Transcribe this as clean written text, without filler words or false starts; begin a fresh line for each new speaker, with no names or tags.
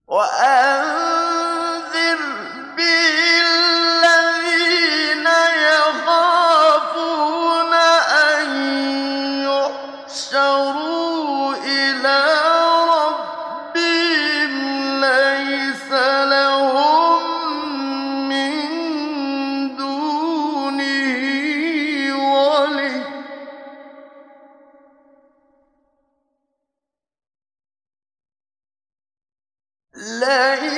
وَأَنذِرْ بِهِ الَّذِينَ يَخَافُونَ أَن يُحْشَرُوا إِلَىٰ رَبِّهِمْ لَيْسَ لَهُم مِّن دُونِهِ وَلِيٌّ